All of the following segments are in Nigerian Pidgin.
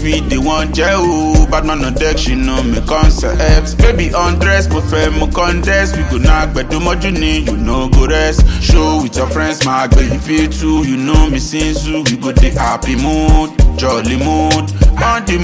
David, they want jail. Bad man on deck, she know me concepts. Baby undress, but fair mo contest. We go knock, but do much you need, you know go rest. Show with your friends, my baby feel too. You know me since you, we go the happy mood, jolly mood, on the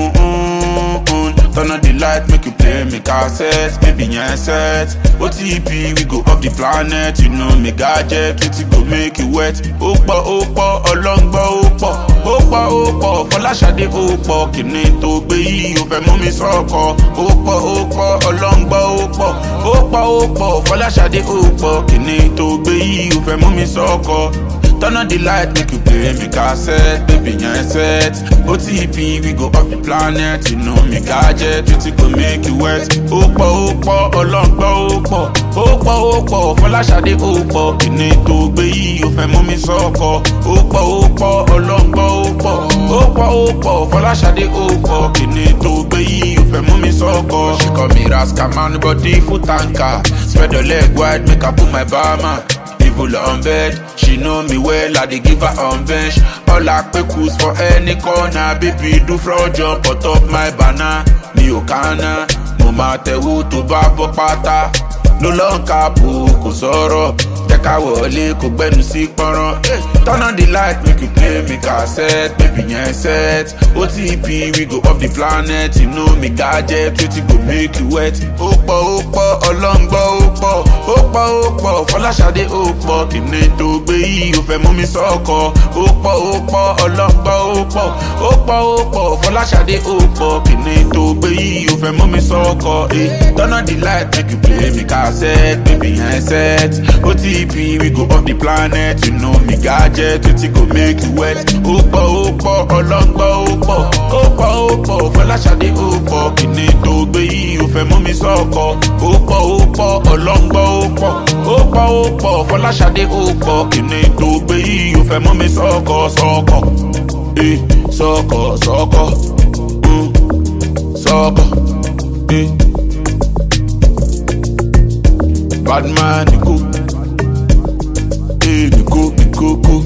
moon. Turn on the light, make you play me cassette. Baby, yeah, set. OTP, we go off the planet. You know me gadget, we go make you wet. Opa, olongba, opa, Fọláṣadé opa. Kìnì tó gbé yìí, ó fẹ́ mú mi sọ́kọ. Opa, olongba, opa, Fọláṣadé opa. Kìnì tó gbé yìí, ó fẹ́ mú mi sọ́kọ. Turn on the light, make you play me cassette. Baby, yeah, set. OTP, we go off the planet. You know me gadget, we go make you wet. Opa, olongba, opa, Fọláṣadé opa. Kìnì tó gbé yìí, ó fẹ́ mú mi sọ́kọ. Opa, olongba, opa, Fọláṣadé opa. Kìnì tó gbé yìí, ó fẹ́ mú mi sọ́kọ. She call me Raskaman, body full tanker. Spread your leg wide, make her put my barman. Evil on bed, she know me well, I dey give her on bench. All I cruise for any corner, baby do fraud jump on top my banner. Mi ò kánná, mo máa tẹ̀wó tó bá bọ́ pátá. Ló lọ́ ń kápò kò sọ̀rọ̀, jẹ́ ká wọlé kò gbẹ́nu sí pọ́nrán. Turn on the light, make you play me cassette, baby yẹn set. OTP, we go off the planet, you know me gadget, we go make you wet. Opa, olongba, opa, Fọláṣadé opa. Kìnì tó gbé yìí, ó fẹ́ mú mi sọ́kọ. Opa, olongba, opa, Fọláṣadé opa. Kìnì tó gbé yìí, ó fẹ́ mú mi sọ́kọ. Turn on the light, make you play me cassette, baby yẹn set. OTP, we go off the planet, you know me gadget, we go make you wet. Opa, olongba, opa, Fọláṣadé opa. Kìnì tó gbé yìí, ó fẹ́ mú mi sọ́kọ. Opa, olongba, opa, Fọláṣadé opa. Kìnì tó gbé yìí, ó fẹ́ mú mi sọ́kọ. Sọ́kọ, Bad man, you go,